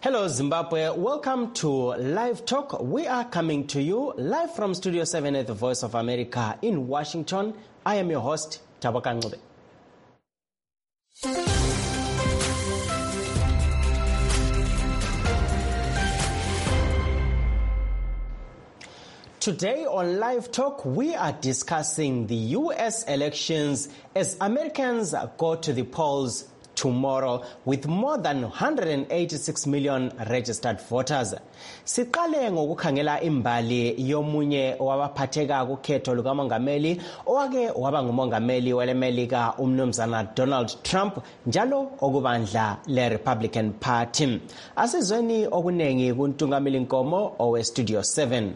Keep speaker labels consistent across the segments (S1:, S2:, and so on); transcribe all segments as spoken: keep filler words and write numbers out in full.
S1: Hello Zimbabwe, welcome to Live Talk. We are coming to you live from Studio seven at the Voice of America in Washington. I am your host, Tabaka Ngube. Today on Live Talk, we are discussing the U S elections as Americans go to the polls tomorrow with more than one hundred eighty-six million registered voters. Siqale ngokukhangela imbali yomunye wabaphatheka kukhetho lukamongameli owake waba ngumongameli welemelika umnumzana Donald Trump njalo okubandla le-Republican Party. Asizweni okunengi kuntungameli Nkomo owe Studio seven.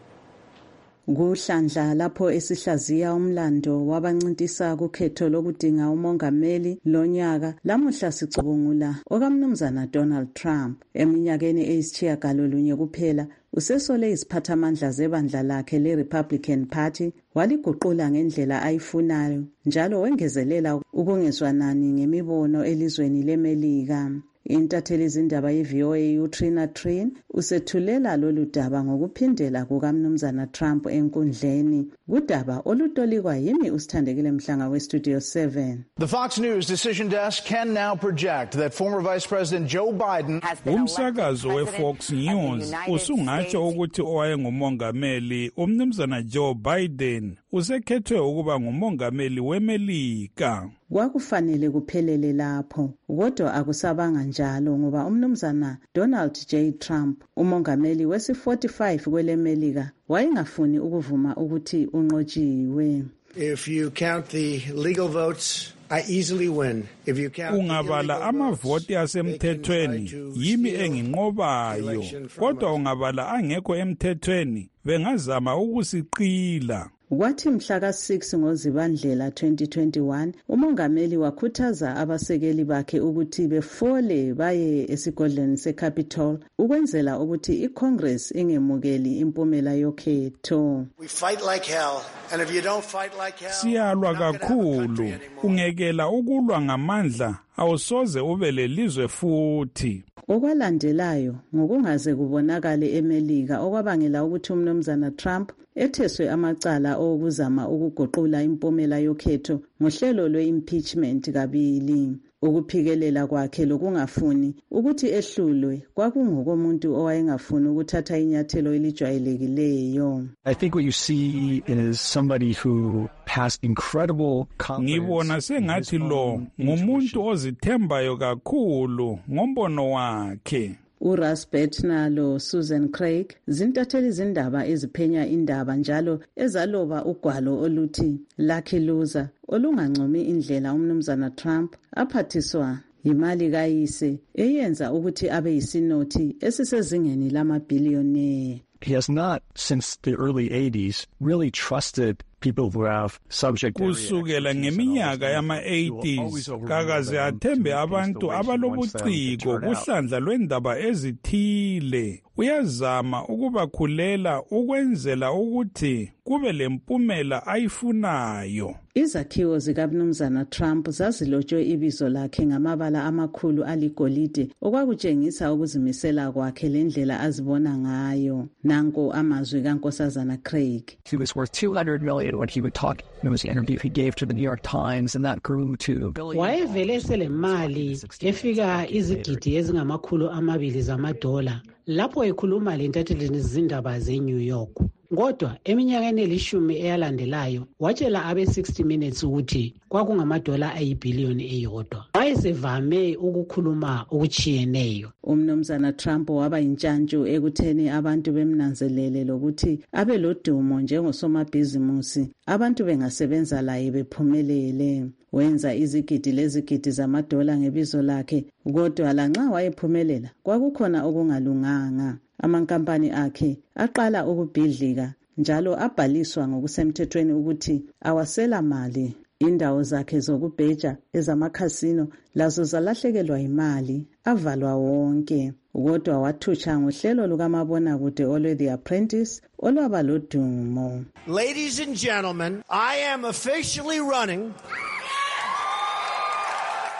S2: Kuhlandla lapho esihlaziya umlando wabancintisa kukhetho lokudinga umongameli lonyaka lamuhla sicubungula okamnumzana Donald Trump eminyakeni eyisitshiyagalolunye kuphela usesole iziphathamandla zebandla lakhe le-Republican Party waliguqula ngendlela ayifunayo njalo wengezelela ukungezwanani ngemibono elizweni lemelika. Intatheli zindaba ye-V O A uTrina Trin usethulela lolu daba ngokuphindela kukamnumzana Trump enkundleni kudaba olutolikwa yimi usithandekile Mhlanga we-Studio seven.
S3: The Fox News decision desk can now project that former Vice President Joe Biden
S4: umsakazo we-Fox News usungatsho ukuthi owayengumongameli umnumzana Joe Biden usekhethwe ukuba ngumongameli wemelika.
S2: Kwakufanele kuphelele lapho kodwa akusabanga njalo ngoba umnumzana Donald J Trump umongameli wesi forty-five kwelemelika wayengafuni ukuvuma ukuthi unqotshiwe.
S5: If you count the legal votes, I easily win. If you count
S4: ungabala amavoti asemthethweni yimi enginqobayo kodwa ungabala angekho emthethweni bengazama ukusiqila.
S2: Kwathi mhla ka six ngoZibandlela twenty twenty-one umongameli wakhuthaza abasekeli bakhe ukuthi befole baye esigodlweni seCapitol ukwenzela ukuthi iCongress ingemukeli impumela yokhetho.
S5: We fight like hell and if you don't fight like hell
S4: siyalwa kakhulu ungekela ukulwa ngamandla awusoze ube lelizwe futhi.
S2: Okwalandelayo ngokungaze kubonakale emelika okwabangela ukuthi umnumzana Trump etheswe amacala okuzama ukuguqula impumela yokhetho ngohlelo lwe-impeachment kabili. Ukuphikelela kwakhe lokungafuni ukuthi ehlulwe kwakungokomuntu owayengafuni ukuthatha inyathelo elijwayelekileyo.
S6: I think what you see is somebody who has incredible confidence.
S4: Ngibona sengathi lo ngumuntu ozithembayo kakhulu ngombono wakhe.
S2: uRuss Bettner lo Susan Craig zintatheli zindaba eziphenya indaba njalo ezaloba ugwalo oluthi Lucky Loser olungancomi indlela umnumzana Trump aphathiswa imali kayise eyenza ukuthi abe yisinothi esisezingeni lamabhiliyoni.
S6: He has not, since the early eighties, really trusted people who have subject area
S4: kusukela ngeminyaka yama-eighties kakaze athembe abantu abalobuciko kuhlandla lwendaba ezithile. Uyazama ukubakhulela ukwenzela ukuthi kube lempumela ayifunayo.
S2: Izakhiwo zikaMnumzana Trump zazilotshwe ibizo lakhe ngamabala amakhulu aligolide okwakutshengisa ukuzimisela kwakhe lendlela azibona ngayo. Nanko amazwi kaNkosazana Craig.
S6: He was worth two hundred million when he would talk. There was an interview he gave to the New York Times and that grew to a billion.
S7: Wayevele selemali efika izigidi ezingamakhulu amabili zamadola lapho ekhuluma lentatheleni zindaba zeNew York. Kodwa eminyakeni elishumi eyalandelayo watshela abe sixty minutes ukuthi kwakungamadola ayibhiliyoni eyodwa. Wayesevame ukukhuluma okuchiyeneyo.
S2: Umnumzana Trump waba intshantshu ekutheni abantu bemnanzelele lokuthi abe lodumo njengosomabhizimusi abantu bengasebenza laye bephumelele. Wenza izigidi lezigidi zamadola ngebizo lakhe kodwa lanxa wayephumelela kwakukhona okungalunganga. Amankampani akhe aqala ukubhidlika njalo abhaliswa ngokusemthethweni ukuthi awasela mali. Indawo zakhe zokubheja ezamakhasino lazo zalahlekelwa imali avalwa wonke. Kodwa wathutsha ngohlelo lukamabonakude olwe The Apprentice olwaba lodumo.
S5: Ladies and gentlemen, I am officially running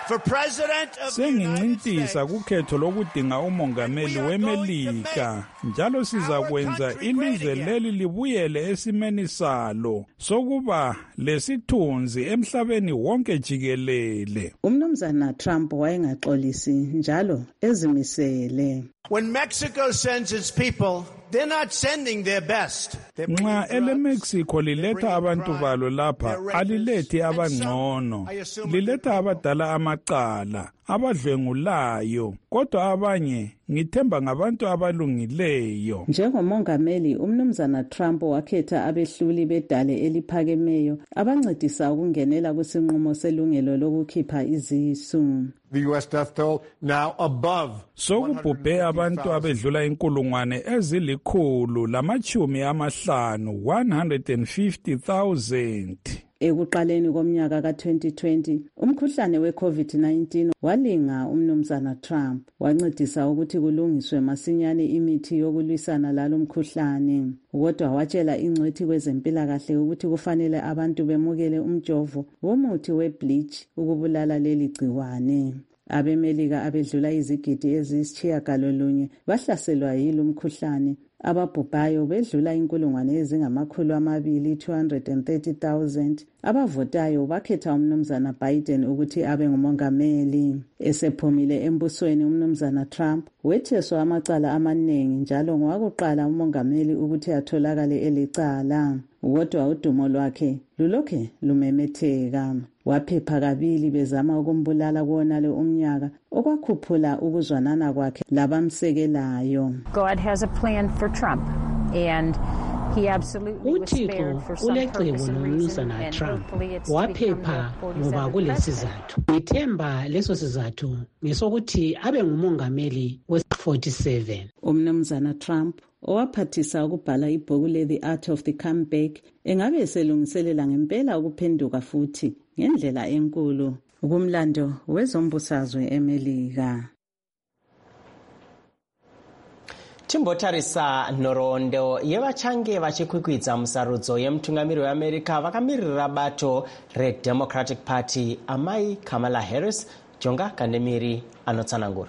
S5: for president of the United States.
S4: Sengincintisa kukhetho lokudinga umongameli weMelika njalo sizakwenza ilizwe leli libuyele esimeni salo sokuba lesithunzi emhlabeni wonke jikelele.
S2: Umnumzana Trump wayengaxolisi njalo ezimisele.
S5: When Mexico sends its people, they're not sending their best.
S4: Nxa ele Mexico liletha abantu balo lapha alilethi abangcono, liletha abadala amacala, abadlwengulayo, kodwa abanye ngithemba ngabantu abalungileyo.
S2: Njengomongameli umnumzana Trump wakhetha abehluli bedale eliphakemeyo abancedisa ukungenela kusinqumo selungelo lokukhipha izisu.
S8: The U S death toll now above
S4: sokubhubhe abantu abedlula inkulungwane ezilikhulu lamachumi amahlanu one hundred fifty thousand.
S2: Ekuqaleni komnyaka ka twenty twenty umkhuhlane we COVID nineteen walinga umnumzana Trump wancedisa ukuthi kulungiswe masinyane imithi yokulwisana lalo mkhuhlane, kodwa watshela ingcwethi kwezempilakahle ukuthi kufanele abantu bemukele umjovo womuthi webleach ukubulala leli gciwane. Abemelika abedlula izigidi eziyisitshiyagalolunye bahlaselwa yilo mkhuhlane, ababhubhayo bedlula inkulungwane ezingamakhulu amabili two hundred thirty thousand. Abavotayo bakhetha umnumzana Biden ukuthi abe ngumongameli. Esephumile embusweni umnumzana Trump wetheswa amacala amaningi njalo ngowakuqala umongameli ukuthi atholakale elicala, kodwa udumo lwakhe lulokhe lumemetheka. Waphepha kabili bezama ukumbulala kuwonale umnyaka okwakhuphula ukuzwanana kwakhe labamsekelayo.
S9: God has a plan for Trump and he absolutely was spared for some purpose and reason, and hopefully it's
S7: waphepha ngoba kulesizathu. Ngithemba leso sizathu ngesokuthi abe ngumongameli we forty-seven.
S2: Umnumzana Trump owaphathisa ukubhala ibhuku le The Art of the Comeback engabe eselungiselela ngempela ukuphenduka futhi ngendlela enkulu kumlando wezombusazwe eMelika.
S1: Timbotarisa nhoroondo yevachange vachikwikwidza musarudzo yemutungamiri weAmerica vakamirira bato reDemocratic Party amai Kamala Harris. Jonga Kandemiri anotsanangura.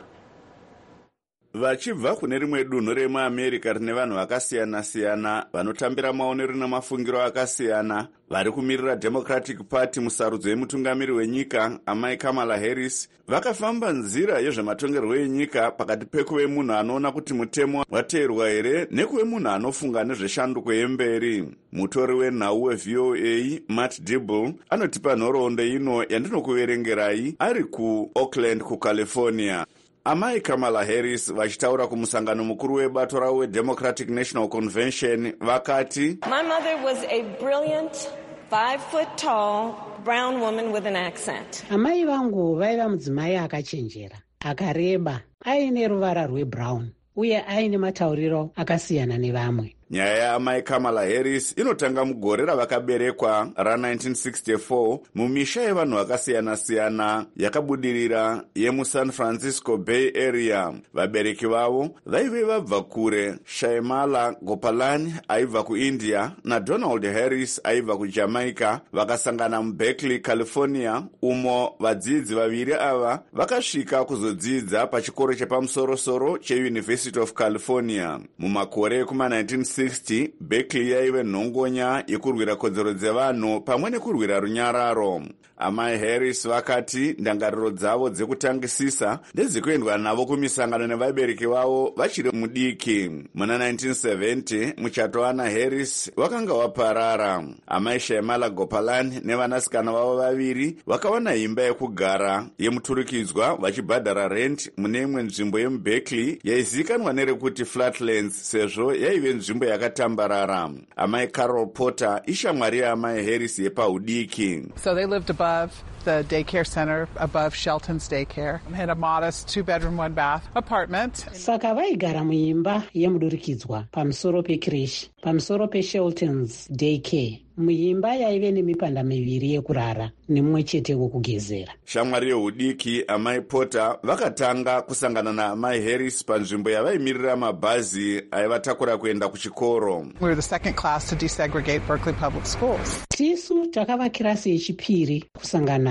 S10: Vachibva kune rimwe dunhu remuAmerica rine vanhu vakasiyana-siyana vanotambira maonero namafungiro akasiyana vari kumirira Democratic Party musarudzo yemutungamiri wenyika amai Kamala Harris vakafamba nzira yezvematongerwo enyika pakati pekuve munhu anoona kuti mutemo wateerwa here nekuve munhu anofunga nezveshanduko yemberi. Mutori wenhau weV O A Matt Dibble anotipa nhoroondo ino yandinokuverengerai ari kuOakland kuCalifornia. Amai Kamala Harris vachitaura kumusangano mukuru webato ravo weDemocratic National Convention vakati,
S11: My mother was a brilliant five foot tall brown woman with an accent.
S7: Amai vangu vaiva mudzimai akachenjera, akareba, aine ruvara rwebrown uye aine matauriro akasiyana nevamwe.
S10: Nyaya yaamai Kamala Harris inotanga mugore ravakaberekwa ra-nineteen sixty-four mumisha yevanhu vakasiyana-siyana yakabudirira yemuSan Francisco Bay Area. Vabereki vavo vaive vabva kure, Shyamala Gopalani aibva kuIndia naDonald Harris aibva kuJamaica, vakasangana muBerkeley, California, umo vadzidzi vaviri ava vakasvika kuzodzidza pachikoro chepamusoro-soro cheUniversity of California. Mumakore kuma-nineteen sixty, Berkeley yaive nhongonya yekurwira kodzero dzevanhu pamwe nekurwira runyararo. Amai Harris vakati ndangariro dzavo dzekutangisisa ndedzekuendwa navo kumisangano nevabereki vavo vachiri mudiki. Muna nineteen seventy, muchato waAnna Harris wakanga waparara. Amai Shyamala Gopalani nevanasikana vavo vaviri vakawana imba yekugara yemuturikidzwa vachibhadhara rent mune imwe nzvimbo yemuBerkeley yaizikanwa nerekuti Flatlands sezvo yaive nzvimbo yakatambarara. Amai Carol Porter ishamwari yaamai Harris yepaudiki.
S12: So they lived above the daycare center, above Shelton's daycare, and had a modest two-bedroom, one-bath apartment.
S7: Saka vaigara muimba yemudurikidzwa pamusoro pekreshi, pamusoro peShelton's daycare. Muimba yaive nemipanda miviri yekurara nemumwe chete wokugezera.
S10: Shamwari yeudiki amai Porter vakatanga kusangana naamai Harris panzvimbo yavaimirira mabhazi aivatakura kuenda kuchikoro.
S12: We were the second class to desegregate Berkeley Public Schools.
S7: Tisu takava kirasi yechipiri kusangana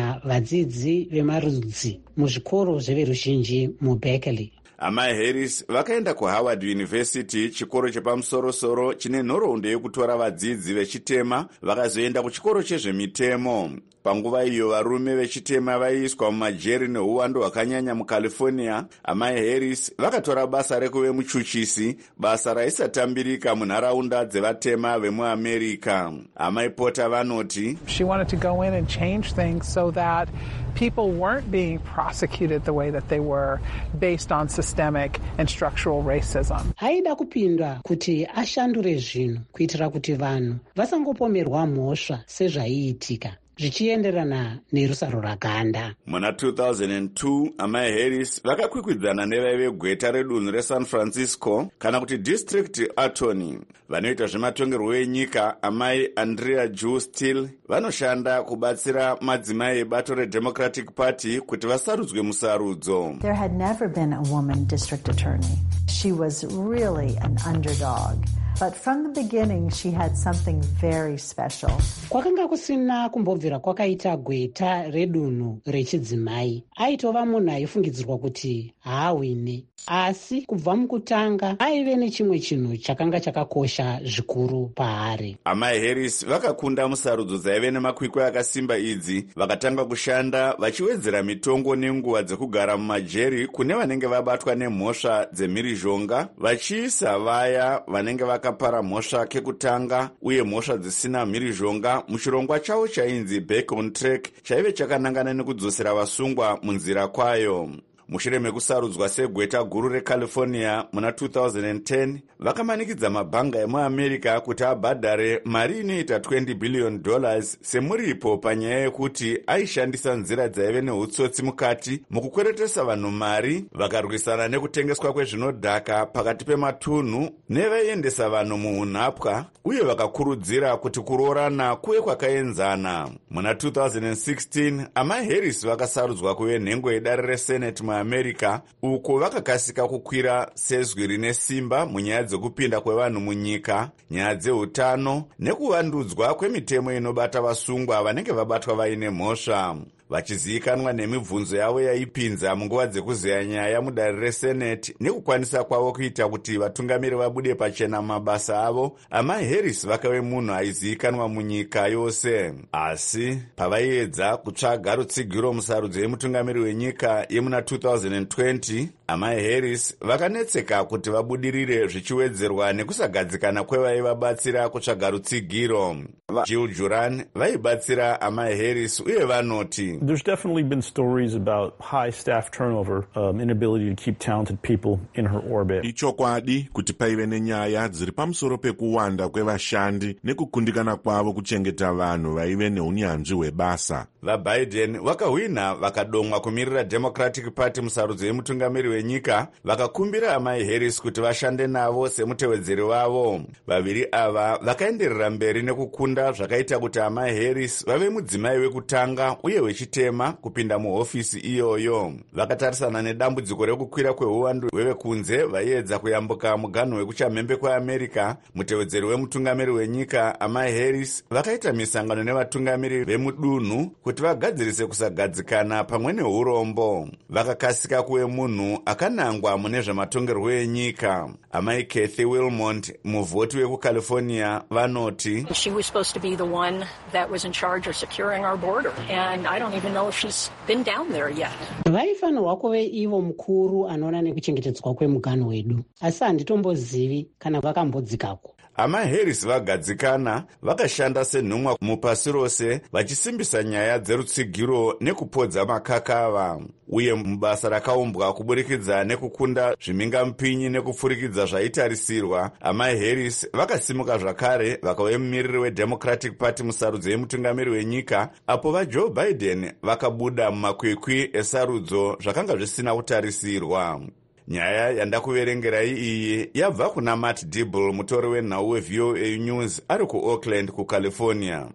S7: kana vadzidzi vemarudzi muzvikoro zveveruzhinji muberkeley.
S10: amai harris vakaenda kuharvard university, chikoro chepamusoro-soro chine nhoroondo yekutora vadzidzi vechitema, vakazoenda kuchikoro chezvemitemo. Panguva iyo varume vechitema vaiiswa mumajeri neuwando hwakanyanya mucalifornia. amai harris vakatora basa rekuve muchuchisi, basa raisatambirika munharaunda dzevatema vemuamerica. amai Porter vanoti
S12: she wanted to go in and change things so that people weren't being prosecuted the way that they were based on systemic and structural racism.
S7: Haida kupinda kuti ashandure zvinhu kuitira kuti vanhu vasangopomerwa mhosva sezvaiitika zvichienderana nerusaro raganda.
S10: Muna two thousand two, amai Harris vakakwikwidzana nevaive gweta redunhu reSan Francisco kana kuti district attorney. Vanoita zvematongerwo enyika, amai Andrea Jew Still vanoshanda kubatsira madzimai ebato reDemocratic Party kuti vasarudzwe musarudzo.
S13: There had never been a woman district attorney. She was really an underdog. But from the beginning, she had something very special.
S7: Kwakanga kusina kumbobvira kwakaita gweta redunhu rechidzimai. Aitova munhu aifungidzirwa kuti haawine. Asi kubva mukutanga aive nechimwe chinhu chakanga chakakosha zvikuru paari.
S10: amai Harris vakakunda musarudzo dzaive nemakwikwi akasimba idzi, vakatanga kushanda vachiwedzera mitongo nenguva dzekugara mumajeri kune vanenge vabatwa nemhosva dzemhirizhonga, vachiisa vaya vanenge vakapara mhosva kekutanga uye mhosva dzisina mhirizhonga muchirongwa chavo chainzi Back on Track, chaive chakanangana nekudzosera vasungwa munzira kwayo. Mushure mekusarudzwa segweta guru reCalifornia muna two thousand ten, vakamanikidza mabhanga emuamerica kuti abhadhare mari inoita twenty billion dollars semuripo panyaya yekuti aishandisa nzira dzaive neutsotsi mukati mukukweretesa vanhu mari, vakarwisana nekutengeswa kwezvinodhaka pakati pematunhu nevaiendesa vanhu muunhapwa, uye vakakurudzira kuti kuroorana kuve kwakaenzana. Muna two thousand sixteen, amai Harris vakasarudzwa kuve nhengo yedare reSenate muamerica, uko vakakasika kukwira sezwi rine simba munyaya dzekupinda kwevanhu munyika, nyaya dzeutano nekuvandudzwa kwemitemo inobata vasungwa vanenge vabatwa vaine mhosva. Vachizivikanwa nemibvunzo yavo yaipinza munguva dzekuzeya nyaya mudare reSenate nekukwanisa kwavo kuita kuti vatungamiri vabude pachena mabasa avo, amai Harris vakave munhu aizivikanwa munyika yose. Asi pavaiedza kutsvaga rutsigiro musarudzo yemutungamiri wenyika yemuna two thousand twenty, amai Harris vakanetseka kuti vabudirire zvichiwedzerwa nekusagadzikana kwevaivabatsira kutsvaga rutsigiro. Jill Juran vaibatsira amai Harris uye vanoti
S14: there's definitely been stories about high staff turnover, um, inability to keep talented people in her orbit.
S15: Ichokwadi kuti paive nenyaya dziri pamusoro pekuwanda kwevashandi nekukundikana kwavo kuchengeta vanhu vaive neunyanzvi hwebasa. VaBiden vakahwina vakadomwa kumirira Democratic Party musarudzo yemutungamiri wenyika, vakakumbira amai Harris kuti vashande navo semutevedzeri wavo. Vaviri ava vakaenderera mberi nekukunda zvakaita kuti amai Harris vave mudzimai wekutanga uye wechitema kupinda muhofisi iyoyo. Vakatarisana nedambudziko rekukwira kweuwandu hwevekunze vaiedza kuyambuka muganhu wekuchamhembe kweAmerica. Mutevedzeri wemutungamiri wenyika amai Harris vakaita misangano nevatungamiri vemudunhu kuti vagadzirise kusagadzikana pamwe neurombo. Vakakasika kuve munhu akanangwa mune zvematongerwo enyika. Amai Kathy Wilmont, muvhoti wekuCalifornia, vanoti
S16: she was supposed to be the one that was in charge of securing our border, and I don't even know if she's been down there yet.
S7: Vaifanirwa kuve ivo mukuru anoona nekuchengetedzwa kwemuganhu wedu, asi handitombozivi kana vakambodzikako.
S10: Amai Harris vagadzikana vakashanda senhumwa mupasi rose vachisimbisa nyaya dzerutsigiro nekupodza makakava, uye mubasa rakaumbwa kuburikidza nekukunda zvimhingamupinyi nekupfurikidza zvaitarisirwa. Amai Harris vakasimuka zvakare vakave mumiriri weDemocratic Party musarudzo yemutungamiri wenyika, apo vaJoe Biden vakabuda mumakwikwi esarudzo zvakanga zvisina kutarisirwa. Nyaya yandakuverengerai iyi yabva kuna Matt Dibble, mutori wenhau weV O A News ari kuOakland kuCalifornia.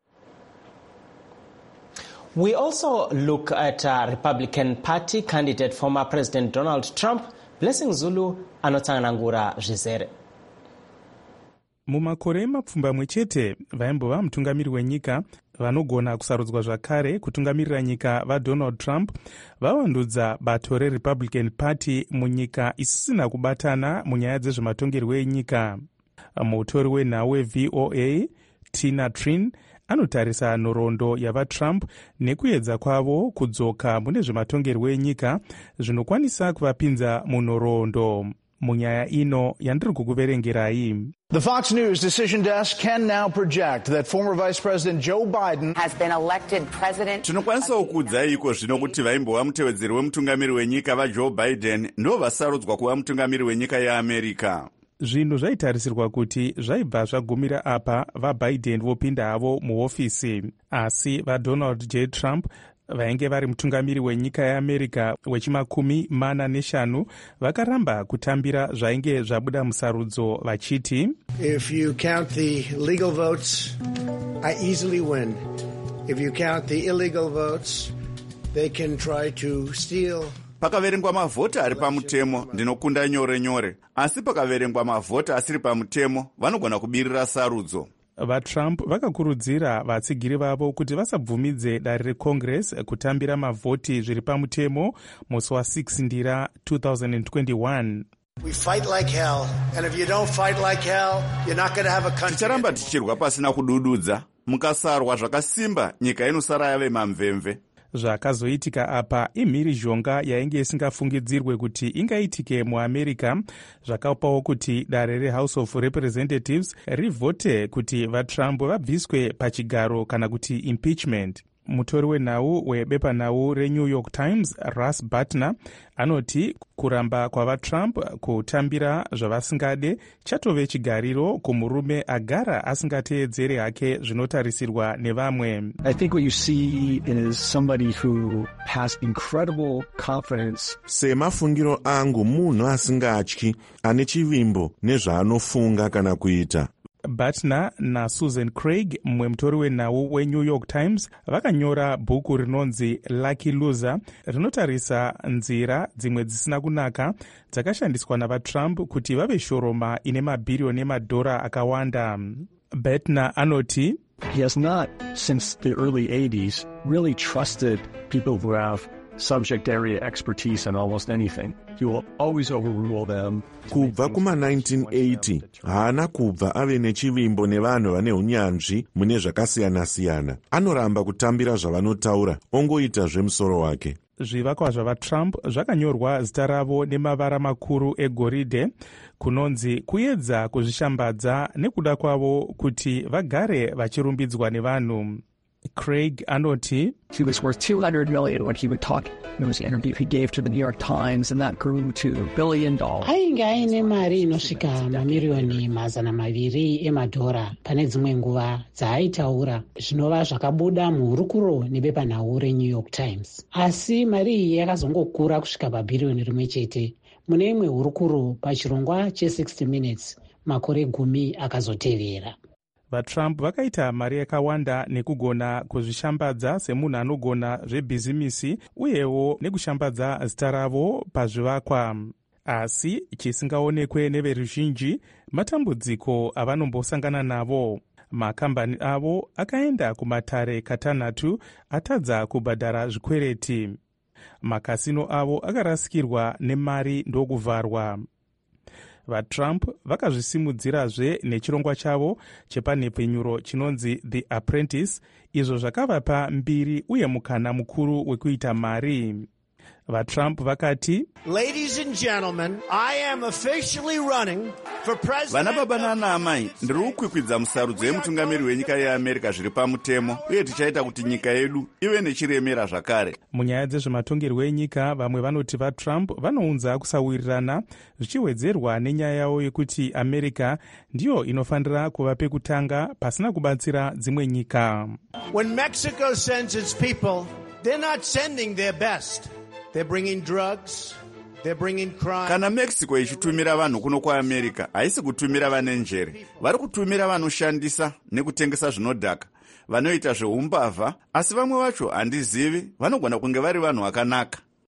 S1: We also look at uh, Republican Party candidate former President Donald Trump. Blessing Zulu anotsanangura zvizere.
S17: mumakore mapfumbamwe chete vaimbova mutungamiri wenyika vanogona kusarudzwa zvakare kutungamirira nyika vaDonald Trump vavandudza bato reRepublican Party munyika isisina kubatana munyaya dzezvematongerwo enyika. Mutori wenhau weV O A Tina Trin anotarisa nhoroondo yavaTrump nekuedza kwavo kudzoka mune zvematongerwo enyika zvinokwanisa kuvapinza munhoroondo. Munyaya ino yandiri kukuverengerai.
S3: The Fox News decision desk can now project that former Vice President Joe Biden
S18: has been elected president.
S10: Tinokwanisa kukuudzai iko zvino kuti vaimbova mutevedzeri wemutungamiri wenyika vaJoe Biden ndo vasarudzwa kuva mutungamiri wenyika yeAmerica.
S17: Zvinhu zvaitarisirwa kuti zvaibva zvagumira apa vaBiden vopinda havo muhofisi, asi vaDonald J Trump vainge vari mutungamiri wenyika yeAmerica wechimakumi mana neshanu vakaramba kutambira zvainge zvabuda musarudzo vachiti,
S5: If you count the legal votes, I easily win. If you count the illegal votes, they can try to steal.
S10: Pakaverengwa mavhota ari pamutemo ndinokunda nyore nyore, asi pakaverengwa mavhota asiri pamutemo vanogona kubirira sarudzo.
S17: VaTrump vakakurudzira vatsigiri vavo kuti vasabvumidze dare reCongress kutambira mavhoti zviri pamutemo musi wa6 ndira two thousand twenty-one.
S5: We fight like hell, and if you don't fight like hell, you're not going to have a country.
S10: Ticharamba tichirwa pasina kudududza, mukasarwa zvakasimba nyika inosara yave mamvemve.
S17: Zvakazoitika apa imhiri zhonga yainge isingafungidzirwe kuti ingaitike muAmerica, zvakapawo kuti dare reHouse of Representatives rivhote kuti vaTrump vabviswe pachigaro kana kuti impeachment. Mutori wenhau webepanhau reNew York Times Russ Butler anoti kuramba kwavaTrump kutambira zvavasingade chatove chigariro kumurume agara asingateedzere hake zvinotarisirwa nevamwe.
S6: I think what you see is somebody who has incredible confidence.
S15: Semafungiro angu munhu asingatyi ane chivimbo nezvaanofunga kana kuita.
S17: Butler naSusan Craig, mumwe mutori wenhau weNew York Times, vakanyora bhuku rinonzi Lucky Loser rinotarisa nzira dzimwe dzisina kunaka dzakashandiswa navaTrump kuti vave shoroma ine mabhiriyoni emadhora akawanda. Butler anoti,
S6: He has not, since the early eighties, really trusted people who have subject area expertise in almost anything. He will always overrule them.
S15: Kubva kuma nineteen eighty, haana kubva ave nechivimbo nevanhu vane unyanzvi mune zvakasiyana-siyana. Anoramba kutambira zvavanotaura, ongoita zvemusoro wake.
S17: Zvivakwa zvavaTrump zvakanyorwa zita ravo nemavara makuru egoridhe kunonzi kuedza kuzvishambadza nekuda kwavo kuti vagare vachirumbidzwa nevanhu. Craig anoti,
S6: He was worth two hundred million when he would talk. There was an interview he gave to the New York Times, and that grew to a billion dollars.
S7: Ainge aine mari inosvika mamiriyoni mazana maviri emadhora pane dzimwe nguva dzaaitaura zvinova zvakabuda muhurukuro nebepanhau reNew York Times. Asi mari iyi yakazongokura kusvika pabhiriyoni rimwe chete mune imwe hurukuro pachirongwa che60 minutes makore gumi akazotevera.
S17: VaTrump vakaita mari yakawanda nekugona kuzvishambadza semunhu anogona zvebhizimisi uyewo nekushambadza zita ravo pazvivakwa. Asi chisingaonekwe neveruzhinji matambudziko avanombosangana navo. Makambani avo akaenda kumatare katanhatu atadza kubhadhara zvikwereti. Makasino avo akarasikirwa nemari ndokuvharwa. VaTrump vakazvisimudzirazve nechirongwa chavo chepanhepfenyuro chinonzi The Apprentice, izvo zvakavapa mbiri uye mukana mukuru wekuita mari. VaTrump vakati,
S5: Ladies and gentlemen, I am officially running for president.
S10: Vana baba nana amai, ndiri kukwikwidza musarudzo yemutungamiri wenyika yeAmerica zviri pamutemo, uye tichaita kuti nyika yedu ive nechiremera zvakare.
S17: Munyaya dzezvematongerwo enyika, vamwe vanoti vaTrump vanounza kusawirirana zvichiwedzerwa nenyaya yavo yekuti America ndiyo inofanira kuva pekutanga pasina kubatsira dzimwe nyika.
S5: When Mexico sends its people, they're not sending their best. They're bringing drugs. They're bringing crime.
S10: Kana Mexico ichitumira vanhu kuno kwaAmerica, haisi kutumira vane njere. Vari kutumira vanoshandisa nekutengesa zvinodhaka, vanoita zveumbavha, asi vamwe vacho handizivi, vanogona kunge vari vanhu vakanaka.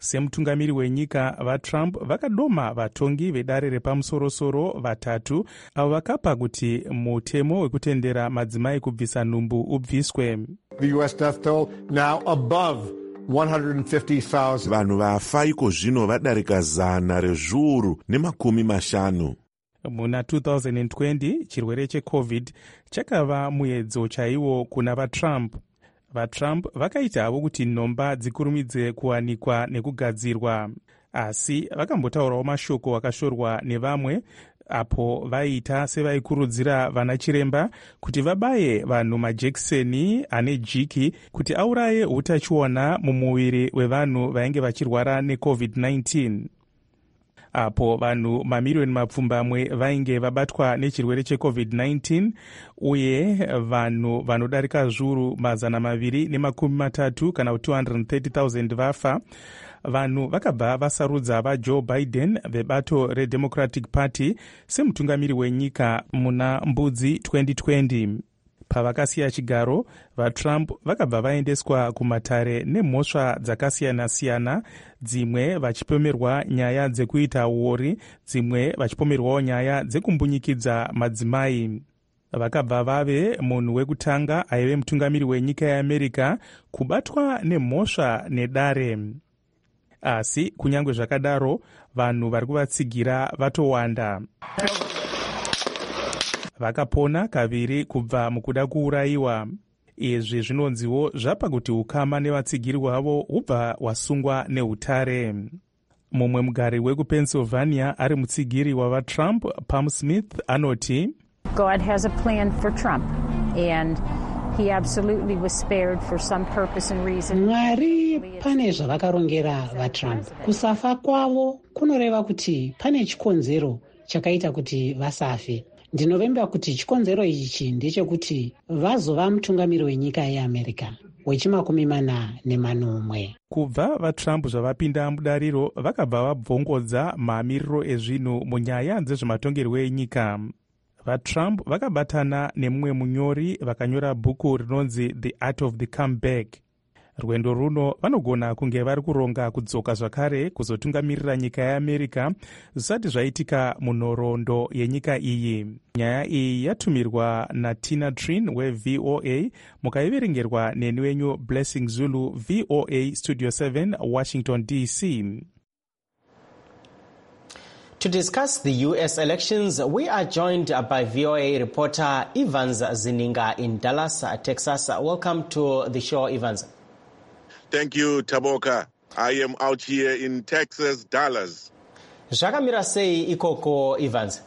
S17: semutungamiri wenyika vatrump vakadoma vatongi vedare repamusoro-soro vatatu avo vakapa kuti mutemo wekutendera madzimai kubvisa nhumbu ubviswe.
S8: The U S death toll now above one hundred fifty thousand.
S15: Vanhu vafa iko zvino vadarika zana rezviuru nemakumi mashanu.
S17: Muna two thousand twenty chirwere checovid chakava muedzo chaiwo kuna vatrump. VaTrump vakaita havo kuti nhomba dzikurumidze kuwanikwa nekugadzirwa, asi vakambotaurawo mashoko akashorwa nevamwe apo vaita sevaikurudzira vana chiremba kuti vabaye vanhu majekiseni ane jiki kuti auraye utachiona mumuviri wevanhu vainge vachirwara necovid nineteen. Apo vanhu mamiriyoni mapfumbamwe vainge vabatwa nechirwere checovid nineteen uye vanhu vanodarika zviuru mazana maviri nemakumi matatu kana two hundred thirty thousand vafa. Vanhu vakabva vasarudza vaJoe Biden vebato reDemocratic Party semutungamiri wenyika muna mbudzi twenty twenty. Pavakasiya chigaro, vaTrump vakabva vaendeswa kumatare nemhosva dzakasiyana-siyana, dzimwe vachipomerwa nyaya dzekuita uori, dzimwe vachipomerwawo nyaya dzekumbunyikidza madzimai. Vakabva vave munhu wekutanga aive mutungamiri wenyika yeAmerica kubatwa nemhosva nedare. Asi kunyange zvakadaro, vanhu vari kuvatsigira vatowanda. Vakapona kaviri kubva mukuda kuurayiwa. Izvi zvinonziwo zvapa kuti ukama nevatsigiri wavo hubva wasungwa neutare. Mumwe mugari wekuPennsylvania ari mutsigiri wavaTrump, Pam Smith, anoti,
S9: God has a plan for Trump and he absolutely was spared for some purpose and reason.
S7: Mwari pane zvavakarongera vaTrump. Kusafa kwavo kunoreva kuti pane chikonzero chakaita kuti vasafe. Ndinovimba kuti chikonzero ichi ndechekuti vazova mutungamiri wenyika yeAmerica wechimakumi mana nemanomwe.
S17: Kubva vaTrump zvavapinda mudariro vakabva vabvongodza mamiriro ezvinhu munyaya dzezvematongerwo enyika. VaTrump vakabatana nemumwe munyori vakanyora bhuku rinonzi The Art of the Comeback. Rwendo runo vanogona kunge vari kuronga kudzoka zvakare kuzotungamirira nyika yeAmerica zvisati zvaitika munhoroondo yenyika iyi. Nyaya iyi yatumirwa naTina Trin weV O A, mukaiverengerwa neni wenyu Blessing Zulu, V O A Studio seven, Washington D C.
S1: To discuss the U S elections, we are joined by V O A reporter Evans Zininga in Dallas, Texas. Welcome to the show, Evans.
S19: Thank you, Taboka. I am out here in Texas, Dallas.
S1: Zvakamira sei ikoko, Evans?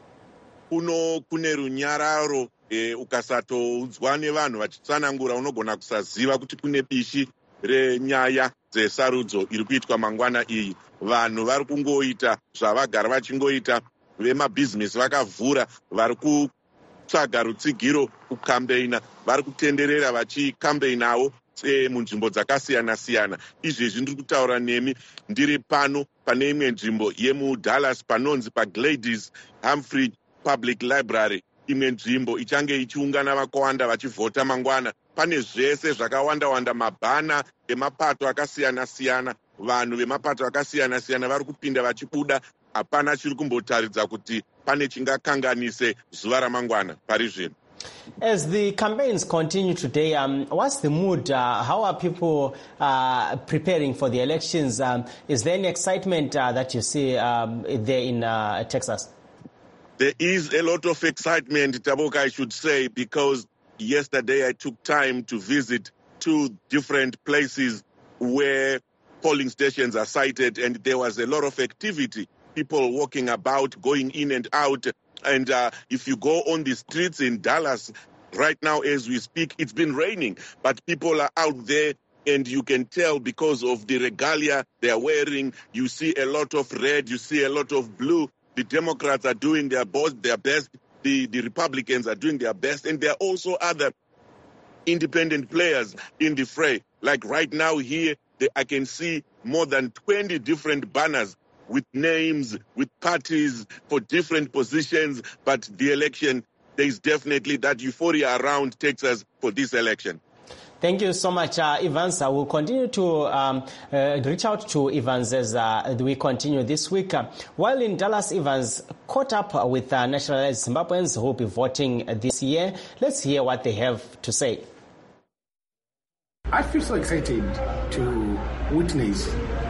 S19: Kuno kune runyararo e, ukasatoudzwa nevanhu vachitsanangura unogona kusaziva kuti kune bishi renyaya dzesarudzo iri kuitwa mangwana iyi. Vanhu vari kungoita zvavagara vachingoita, vemabhizinesi vakavhura, vari kutsvaga rutsigiro kukambeina, vari kutenderera vachikambeinawo e, munzvimbo dzakasiyana-siyana. Izvezvi ndiri kutaura nemi ndiri pano pane imwe nzvimbo yemuDallas panonzi paGladys Humphrey Public Library, imwe nzvimbo ichange ichiungana vakawanda vachivhota mangwana. Pane zvese zvakawanda-wanda, mabhana emapato akasiyana-siyana, vanhu vemapato akasiyana-siyana vari kupinda vachibuda. Hapana chiri kumbotaridza kuti pane chingakanganise zuva ramangwana pari zvino.
S1: As the campaigns continue today, um, what's the mood? Uh, how are people uh, preparing for the elections? Um, is there any excitement uh, that you see um, there in uh, Texas?
S19: There is a lot of excitement, Taboka, I should say, because yesterday I took time to visit two different places where polling stations are sited, and there was a lot of activity, people walking about, going in and out. And uh, if you go on the streets in Dallas right now as we speak, it's been raining, but people are out there, and you can tell because of the regalia they are wearing. You see a lot of red, you see a lot of blue. The Democrats are doing their best, their best. The, the Republicans are doing their best, and there are also other independent players in the fray. Like right now here, they, I can see more than twenty different banners with names, with parties for different positions. But the election, there is definitely that euphoria around Texas for this election.
S1: Thank you so much, uh, Evans. I will continue to um, uh, reach out to Evans as uh, we continue this week. Uh, while in Dallas, Evans caught up with uh, nationalized Zimbabweans who will be voting this year. Let's hear what they have to say.
S20: I feel so excited to witness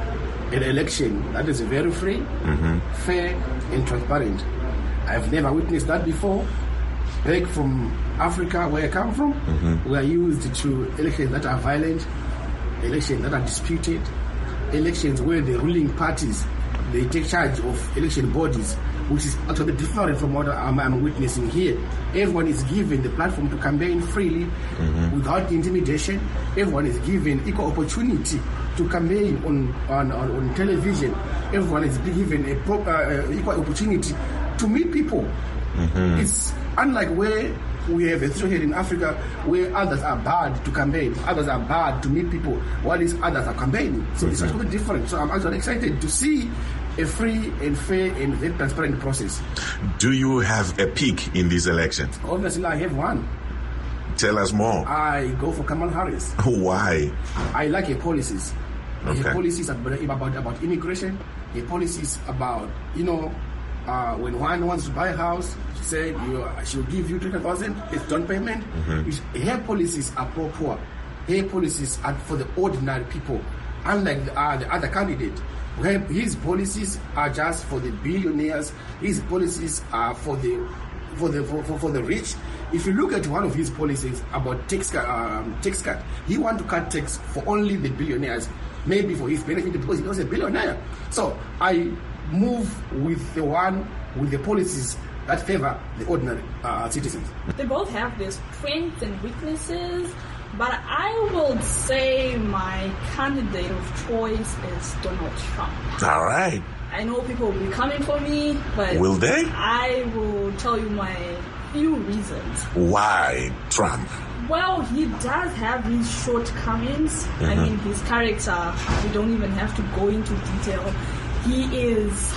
S20: an election that is very free, mm-hmm. fair, and transparent. I've never witnessed that before. Back from Africa, where I come from, mm-hmm. we are used to elections that are violent, elections that are disputed, elections where the ruling parties, they take charge of election bodies, which is actually different from what I'm, I'm witnessing here. Everyone is given the platform to campaign freely, mm-hmm. without intimidation. Everyone is given equal opportunity to campaign on, on, on, on television. Everyone is given a pro, uh, equal opportunity to meet people. Mm-hmm. It's unlike where we have a situation in Africa where others are bad to campaign, others are bad to meet people, while these others are campaigning. So mm-hmm. it's actually different. So I'm actually excited to see a free and fair and very transparent process.
S15: Do you have a pick in this election?
S20: Obviously, I have one.
S15: Tell us more.
S20: I go for Kamala Harris.
S15: Why? I
S20: like her policies.
S15: Okay.
S20: Her policies about, about, about immigration, her policies about, you know, Uh, when one wants to buy a house, she said you, she'll give you twenty thousand dollars, it's down payment. Mm-hmm. Her policies are pro-poor. Her policies are for the ordinary people, unlike the, uh, the other candidate. Her, his policies are just for the billionaires. His policies are for the for the for, for, for the rich. If you look at one of his policies about tax, um, tax cut, he wants to cut tax for only the billionaires, maybe for his benefit because he was a billionaire. So I move with the one with the policies that favor the ordinary uh, citizens.
S21: They both have their strengths and weaknesses, but I would say my candidate of choice is Donald Trump.
S15: All right.
S21: I know people will be coming for me, but
S15: will they?
S21: I will tell you my few reasons.
S15: Why Trump?
S21: Well, he does have his shortcomings. Mm-hmm. I mean, his character, we don't even have to go into detail. He is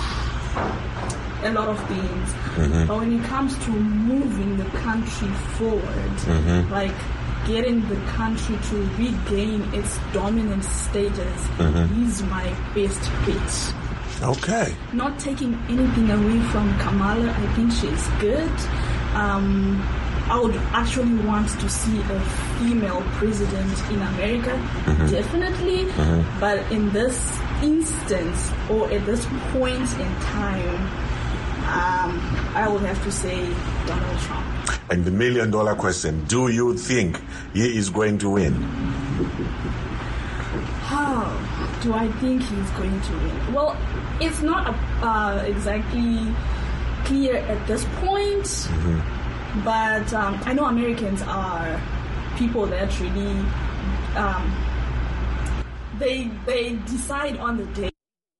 S21: a lot of things, mm-hmm. but when it comes to moving the country forward, mm-hmm. like getting the country to regain its dominant status, mm-hmm. he's my best bet.
S15: Okay.
S21: Not taking anything away from Kamala, I think she's good. Um, I would actually want to see a female president in America, mm-hmm. definitely, mm-hmm. but in this instance or at this point in time, um, I would have to say Donald Trump.
S15: And the million dollar question, do you think he is going to win?
S21: How do I think he's going to win? Well, it's not uh, exactly clear at this point. Mm-hmm. But um, I know Americans are people that really um, they they decide on the day.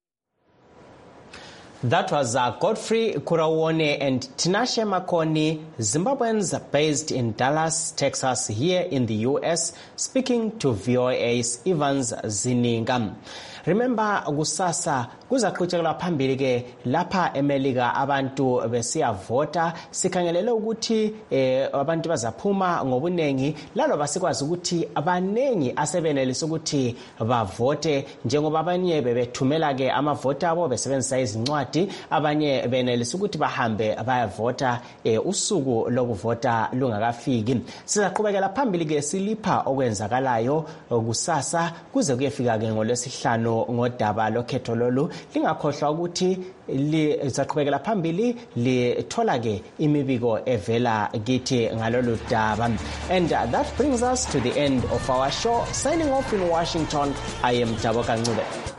S1: That was uh, Godfrey Kurawone and Tinashe Makoni, Zimbabweans based in Dallas, Texas, here in the U S, speaking to V O A's Evans Zininga. Remember, kusasa kuzakuchekela phambili ke lapha eMelika abantu besiyavota, sikhangelele ukuthi eh, abantu bazaphuma ngobunengi, lalo basikwazi ukuthi abanengi asebenelisa ukuthi bavote, njengoba abanye bebethumela ke amavota abo besebenzisa izincwadi, abanye benelisa ukuthi bahambe bayavota eh, usuku lokuvota lungakafiki. Sizaqhubekela phambili ke silipha okwenzakalayo kusasa kuze kuyefika ke ngolwesihlanu ngodaba lokhetho lolu. Lingakhohlwa ukuthi lizaqhubekela phambili lithola ke imibiko evela kithi ngalolu daba. And uh, that brings us to the end of our show. Signing off in Washington, I am Jaboka Ncube.